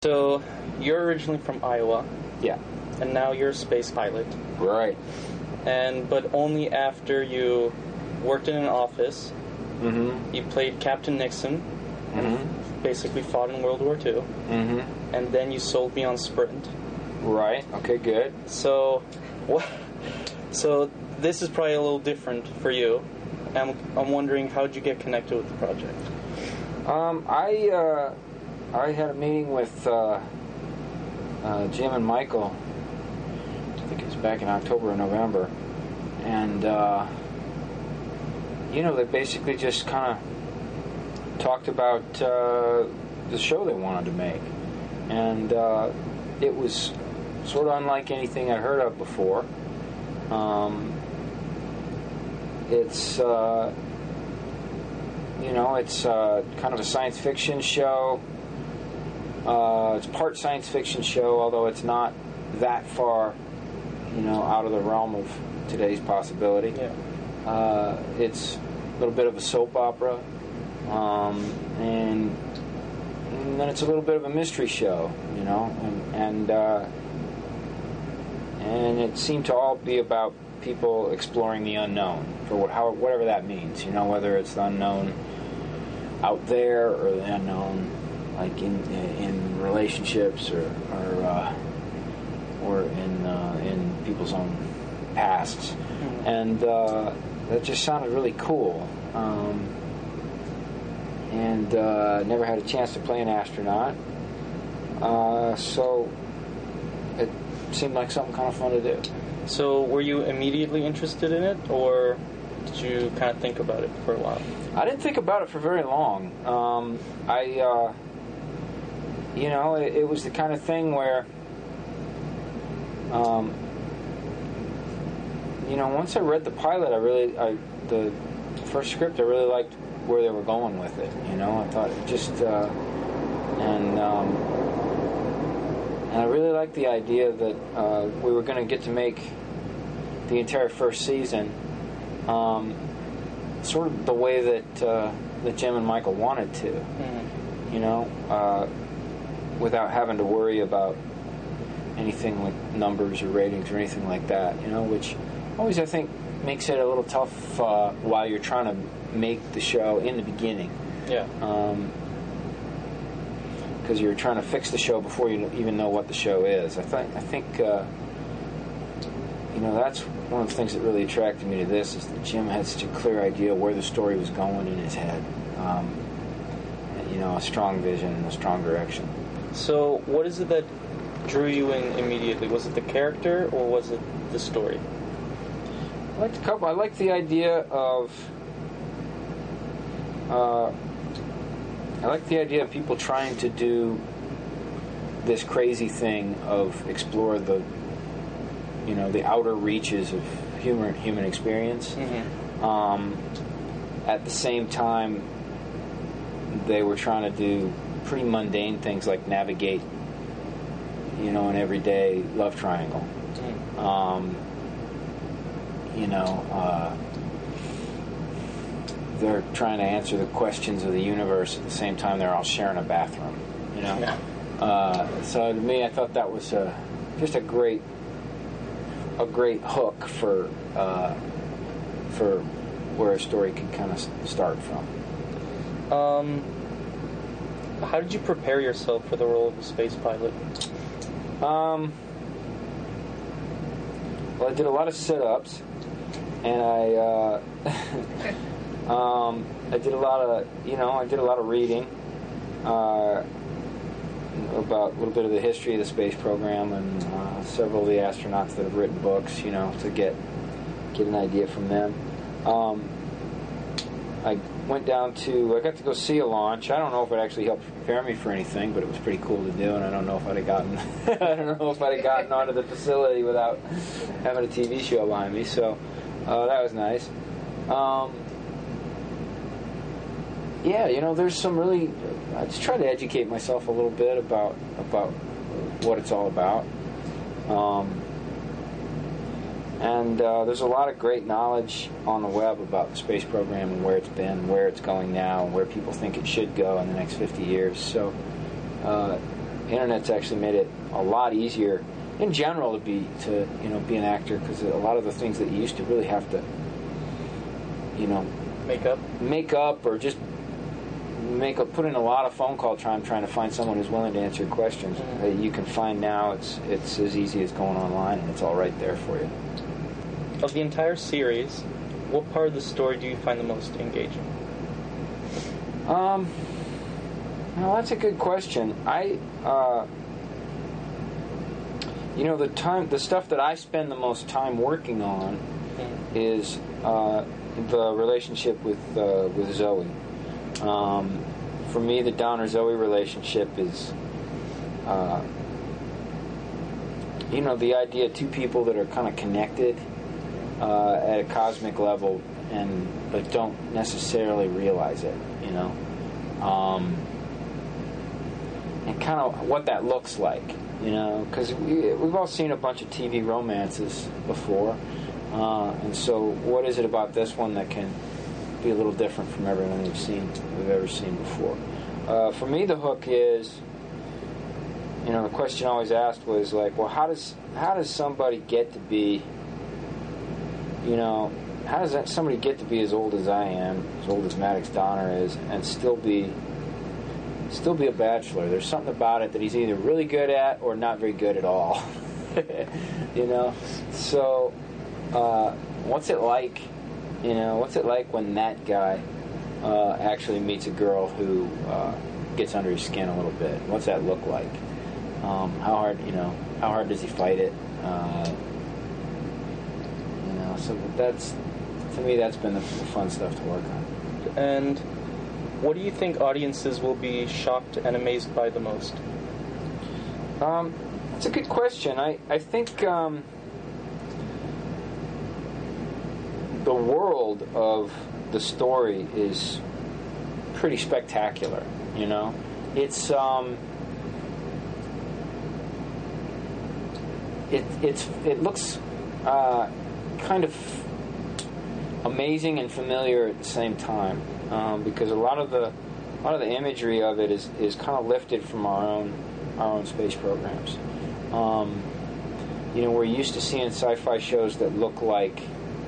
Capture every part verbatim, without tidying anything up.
So, you're originally from Iowa, Yeah. and now you're a space pilot. Right. And but only after you worked in an office, Mm-hmm. you played Captain Nixon, and Mm-hmm. basically fought in World War Two, Mm-hmm. and then you sold me on Sprint. Right. Okay, good. So, what? So this is probably a little different for you. I'm I'm wondering, how'd you get connected with the project? Um, I uh, I had a meeting with uh, uh, Jim and Michael. I think it was back in October or November, and uh, you know, they basically just kind of talked about uh, the show they wanted to make, and uh, it was sort of unlike anything I'd heard of before. Um, it's uh, you know, it's uh, kind of a science fiction show. Uh, it's part science fiction show, although it's not that far, you know, out of the realm of today's possibility. Yeah. Uh, it's a little bit of a soap opera, um, and, and then it's a little bit of a mystery show, you know, and and, uh, and it seemed to all be about people exploring the unknown, for what, how, whatever that means, you know, whether it's the unknown out there or the unknown, like in in relationships or or, uh, or in uh, in people's own pasts, Mm-hmm. and uh, that just sounded really cool. Um, and uh, never had a chance to play an astronaut, uh, so it seemed like something kind of fun to do. So, were you immediately interested in it, or did you kind of think about it for a while? I didn't think about it for very long. Um, I, uh, you know, it, it was the kind of thing where, um, you know, once I read the pilot, I really, I, the first script, I really liked where they were going with it. You know, I thought it just, uh, and um, and I really liked the idea that uh, we were going to get to make the entire first season. Um, sort of the way that uh, that Jim and Michael wanted to, Mm-hmm. you know, uh, without having to worry about anything like numbers or ratings or anything like that, you know, which always I think makes it a little tough uh, while you're trying to make the show in the beginning. Yeah. Um, because you're trying to fix the show before you even know what the show is. I think I think uh, you know, that's one of the things that really attracted me to this, is that Jim had such a clear idea where the story was going in his head. Um, and, you know, a strong vision and a strong direction. So, what is it that drew you in immediately? Was it the character, or was it the story? I liked a couple. I liked the idea of. Uh, I like the idea of people trying to do this crazy thing of explore the, you know, the outer reaches of human human experience. Mm-hmm. Um, at the same time, they were trying to do pretty mundane things like navigate, you know, an everyday love triangle. Mm-hmm. Um, you know, uh, they're trying to answer the questions of the universe at the same time they're all sharing a bathroom, you know. Yeah. Uh, so to me, I thought that was a, just a great, a great hook for uh, for where a story could kind of start from. Um, how did you prepare yourself for the role of a space pilot? Um, well, I did a lot of sit-ups, and I. Uh, Um, I did a lot of, you know, I did a lot of reading uh, about a little bit of the history of the space program, and uh, several of the astronauts that have written books, you know, to get get an idea from them. Um, I went down to, I got to go see a launch. I don't know if it actually helped prepare me for anything, but it was pretty cool to do, and I don't know if I'd have gotten, I don't know if I'd have gotten onto the facility without having a T V show behind me. So uh, that was nice. Um, Yeah, you know, there's some really. I just try to educate myself a little bit about about what it's all about, um, and uh, there's a lot of great knowledge on the web about the space program and where it's been, where it's going now, and where people think it should go in the next fifty years. So, uh, the internet's actually made it a lot easier in general to be to you know be an actor, because a lot of the things that you used to really have to you know make up make up or just make a, put in a lot of phone call time trying to find someone who's willing to answer your questions mm-hmm. that you can find now. It's it's as easy as going online, and it's all right there for you. Of the entire series, what part of the story do you find the most engaging? Um, well, that's a good question. I, uh, you know, the time, the stuff that I spend the most time working on mm-hmm. is uh, the relationship with uh, with Zoe. Um, for me, the Donner-Zoe relationship is, uh, you know, the idea of two people that are kind of connected uh, at a cosmic level, and but don't necessarily realize it, you know, um, and kind of what that looks like, you know, because we, we've all seen a bunch of T V romances before, uh, and so what is it about this one that can be a little different from everyone we've seen we've ever seen before? Uh, for me, the hook is, you know, the question always asked was like, well, how does how does somebody get to be, you know, how does that somebody get to be as old as I am, as old as Maddox Donner is, and still be still be a bachelor? There's something about it that he's either really good at or not very good at all. You know, so uh, what's it like? You know, what's it like when that guy uh, actually meets a girl who uh, gets under his skin a little bit? What's that look like? Um, how hard, you know, how hard does he fight it? Uh, you know, so that's, to me, that's been the, the fun stuff to work on. And what do you think audiences will be shocked and amazed by the most? Um, that's a good question. I, I think... Um, the world of the story is pretty spectacular, you know. It's um, it it's it looks uh, kind of amazing and familiar at the same time, um, because a lot of the a lot of the imagery of it is, is kind of lifted from our own our own space programs. Um, you know, we're used to seeing sci-fi shows that look like,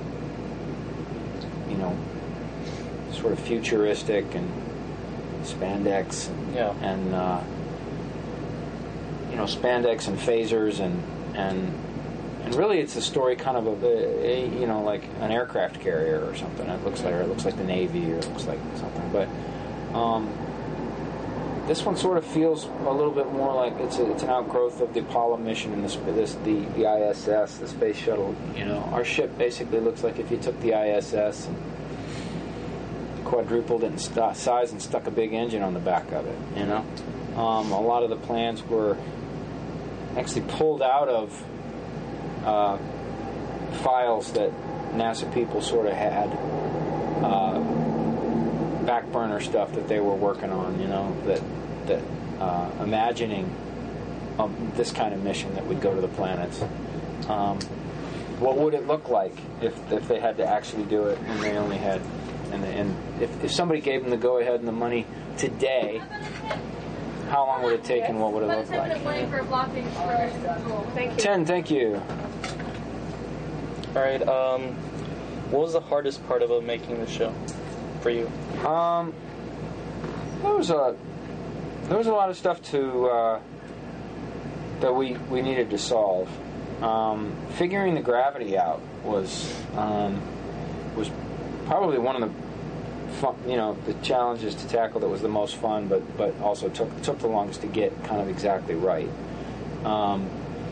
you know, sort of futuristic and spandex and, yeah. and uh, you know, spandex and phasers and and and really it's a story kind of of a, a you know, like an aircraft carrier or something. It looks like or it looks like the Navy or it looks like something. But um, this one sort of feels a little bit more like it's a, it's an outgrowth of the Apollo mission and this, this the, the I S S, the space shuttle. You know, our ship basically looks like if you took the I S S and quadrupled it in st- size and stuck a big engine on the back of it. You know, um, a lot of the plans were actually pulled out of uh, files that NASA people sort of had. Uh, back burner stuff that they were working on, you know, that that uh, imagining um, this kind of mission that would go to the planets. Um, what would it look like if if they had to actually do it and they only had, and, they, and if, if somebody gave them the go ahead and the money today, how long would it take and what would it look like? Thank you. Ten, thank you. All right. Um, what was the hardest part about making the show for you? Um, there was a there was a lot of stuff to uh, that we we needed to solve. Um, figuring the gravity out was um, was probably one of the fun, you know the challenges to tackle that was the most fun, but but also took took the longest to get kind of exactly right. Um,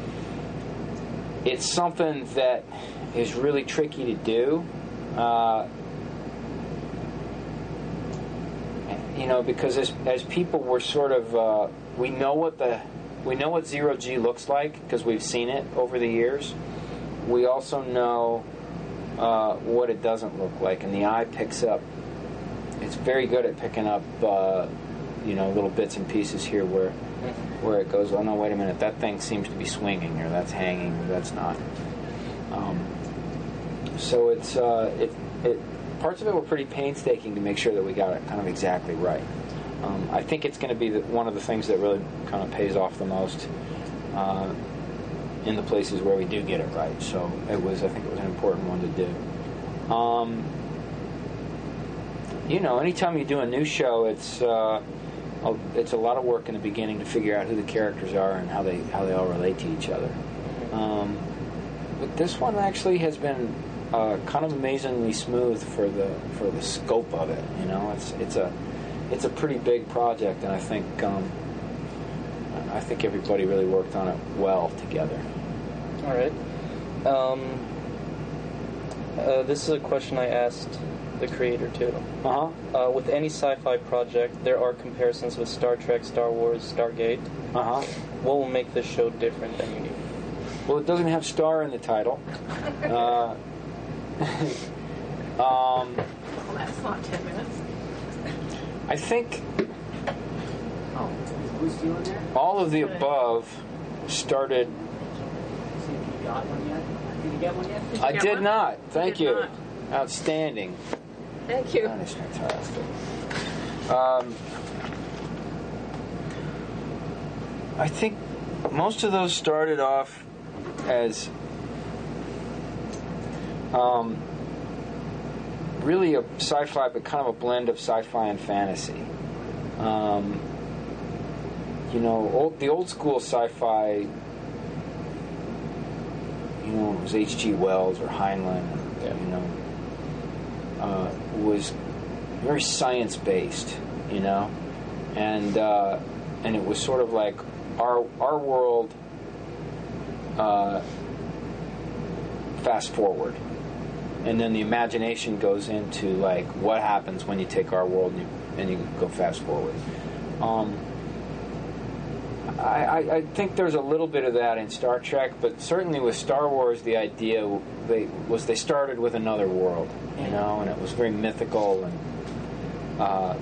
it's something that is really tricky to do. Uh, You know, because as as people, we're sort of uh, we know what the we know what zero G looks like because we've seen it over the years. We also know uh, what it doesn't look like, and the eye picks up. It's very good at picking up, uh, you know, little bits and pieces here where where it goes. Oh no, wait a minute, that thing seems to be swinging, or that's hanging, or that's not. Um, so it's uh, it it. Parts of it were pretty painstaking to make sure that we got it kind of exactly right. um, I think it's going to be the, one of the things that really kind of pays off the most uh, in the places where we do get it right. So it was, I think it was an important one to do. Um, you know, anytime you do a new show, it's uh, a, it's a lot of work in the beginning to figure out who the characters are and how they how they all relate to each other. Um, but this one actually has been uh, kind of amazingly smooth for the for the scope of it. You know, it's it's a it's a pretty big project, and I think um, I think everybody really worked on it well together. All right. Um, uh, this is a question I asked the creator too. Uh-huh. Uh, with any sci-fi project, there are comparisons with Star Trek, Star Wars, Stargate. Uh-huh. What will make this show different and unique? Well, it doesn't have "star" in the title. Uh, um, Well, that's not ten minutes. I think Oh, who's doing there? all of the above started. See if you got one yet. Did you get one yet? Did you I get did one? not. Thank did you. not. Outstanding. Thank you. That is fantastic. Um, I think most of those started off as um, really a sci-fi, but kind of a blend of sci-fi and fantasy. Um, you know, old, the old school sci-fi, you know, it was H G Wells or Heinlein, Yeah. you know, uh, was very science-based, you know, and uh, and it was sort of like our our world. Uh, fast forward, and then the imagination goes into like what happens when you take our world and you, and you go fast forward. Um, I, I, I think there's a little bit of that in Star Trek, but certainly with Star Wars, the idea they, was they started with another world, you know, and it was very mythical and. Uh,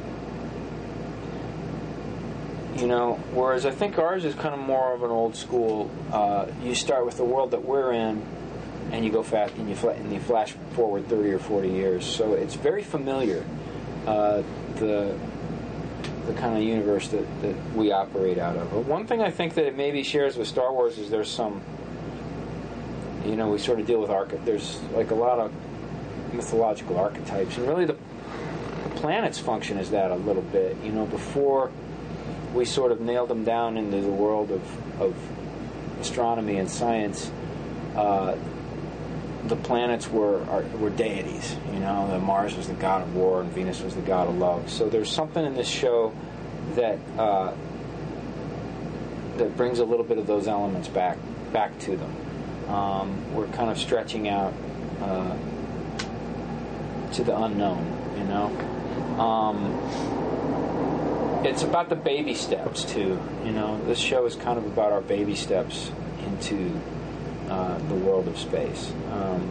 You know, whereas I think ours is kind of more of an old school. Uh, you start with the world that we're in, and you go fast, and you fla- and you flash forward thirty or forty years. So it's very familiar. Uh, the the kind of universe that, that we operate out of. But one thing I think that it maybe shares with Star Wars is there's some. You know, we sort of deal with arch. There's like a lot of mythological archetypes, and really the, the planets function as that a little bit. You know, before. We sort of nailed them down into the world of, of astronomy and science. Uh, the planets were are, were deities, you know. The Mars was the god of war, and Venus was the god of love. So there's something in this show that uh, that brings a little bit of those elements back back to them. Um, we're kind of stretching out uh, to the unknown, you know. Um, It's about the baby steps, too. You know, this show is kind of about our baby steps into uh, the world of space. Um,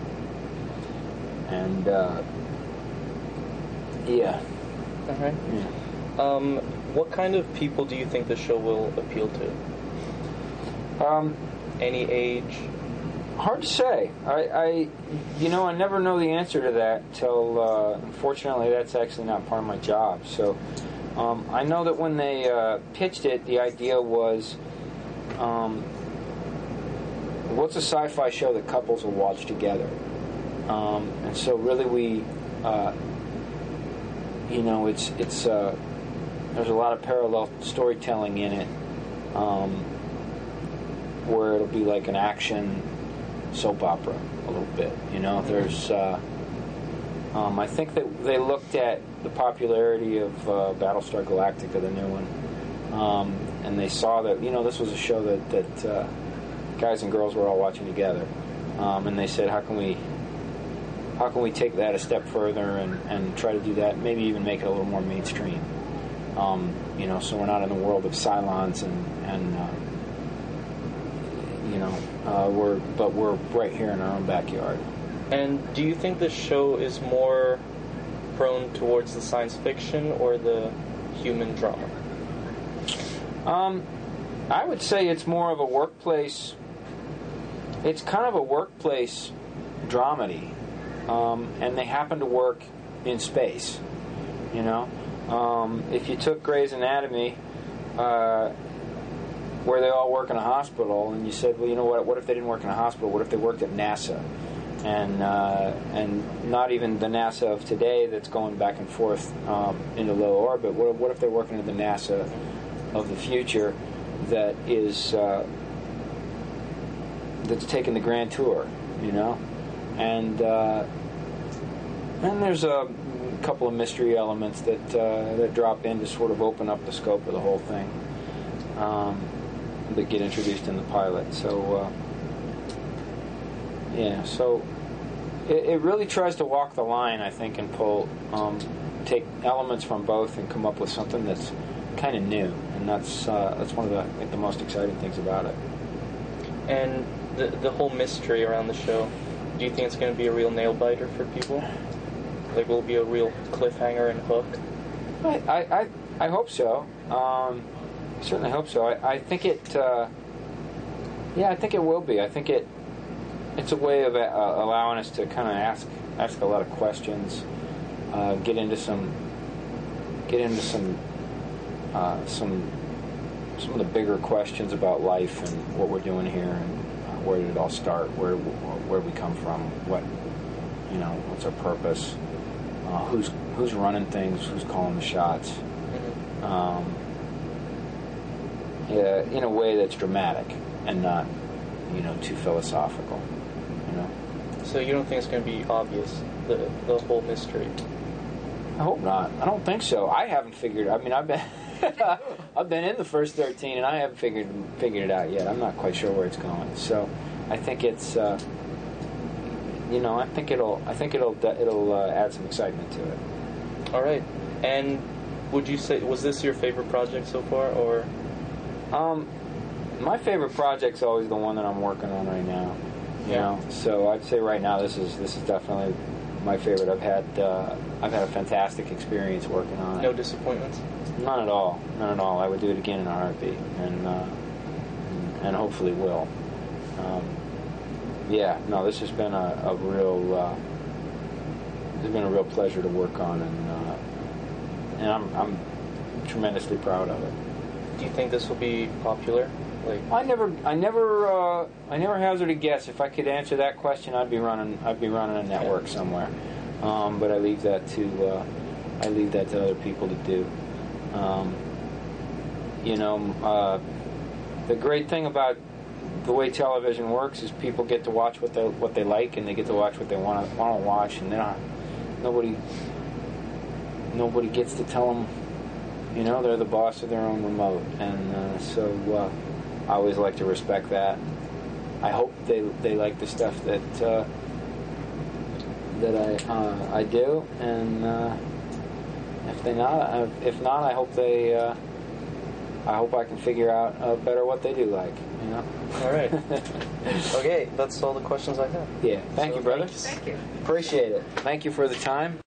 and, uh, yeah. All right. yeah. Um, what kind of people do you think the show will appeal to? Um, Any age? hard to say. I, I, you know, I never know the answer to that till, uh, unfortunately, that's actually not part of my job. So... Um, I know that when they uh, pitched it, the idea was, um, what's a sci-fi show that couples will watch together? Um, and so really we, uh, you know, it's, it's uh, there's a lot of parallel storytelling in it, um, where it'll be like an action soap opera a little bit, you know, there's... Uh, Um, I think that they looked at the popularity of uh, Battlestar Galactica, the new one, um, and they saw that, you know, this was a show that, that uh, guys and girls were all watching together, um, and they said, how can we how can we take that a step further and, and try to do that, maybe even make it a little more mainstream, um, you know, so we're not in the world of Cylons and, and uh, you know, uh, we're but we're right here in our own backyard. And do you think this show is more prone towards the science fiction or the human drama? Um, I would say it's more of a workplace. It's kind of a workplace dramedy, um, and they happen to work in space. You know, Um, if you took Grey's Anatomy, uh, where they all work in a hospital, and you said, well, you know what? What if they didn't work in a hospital? What if they worked at NASA? And uh, and not even the NASA of today that's going back and forth um, into low orbit. What, what if they're working at the NASA of the future that is uh, that's taking the grand tour, you know? And uh, and there's a couple of mystery elements that uh, that drop in to sort of open up the scope of the whole thing, um, that get introduced in the pilot. So. Uh, Yeah, so it, it really tries to walk the line, I think, and pull, um, take elements from both and come up with something that's kind of new, and that's uh, that's one of the I think the most exciting things about it. And the the whole mystery around the show, do you think it's going to be a real nail biter for people? Like, will it be a real cliffhanger and hook? I I, I, I hope so. Um, I certainly hope so. I, I think it. Uh, yeah, I think it will be. I think it. It's a way of uh, allowing us to kind of ask ask a lot of questions, uh, get into some get into some uh, some some of the bigger questions about life and what we're doing here and uh, where did it all start, where where we come from, what you know, what's our purpose, uh, who's who's running things, who's calling the shots, Mm-hmm. um, yeah, in a way that's dramatic and not you know too philosophical. You know? So you don't think it's going to be obvious, the the whole mystery? I hope not. I don't think so. I haven't figured. I mean, I've been I've been in the first thirteen, and I haven't figured figured it out yet. I'm not quite sure where it's going. So I think it's uh, you know I think it'll I think it'll it'll uh, add some excitement to it. All right. And would you say, was this your favorite project so far, or? Um, my favorite project's always the one that I'm working on right now. You Yeah. know, so I'd say right now this is this is definitely my favorite. I've had uh, I've had a fantastic experience working on it. No disappointments? None at all. None at all. I would do it again in a heartbeat, and uh, and hopefully will. Um, yeah. No, this has been a, a real uh, this has been a real pleasure to work on, and uh, and I'm I'm tremendously proud of it. Do you think this will be popular? Like, I never, I never, uh, I never hazard a guess. If I could answer that question, I'd be running, I'd be running a network somewhere. Um, but I leave that to, uh, I leave that to other people to do. Um, you know, uh, the great thing about the way television works is people get to watch what they what they like, and they get to watch what they want to want to watch, and they're not, nobody, nobody gets to tell them. You know, they're the boss of their own remote, and uh, so. Uh, I always like to respect that. I hope they they like the stuff that uh, that I uh, I do, and uh, if they not, uh, if not, I hope they. Uh, I hope I can figure out uh, better what they do like. You know. all right. Okay, that's all the questions I have. Yeah. Thank So you, brother. thanks. Thank you. Appreciate it. Thank you for the time.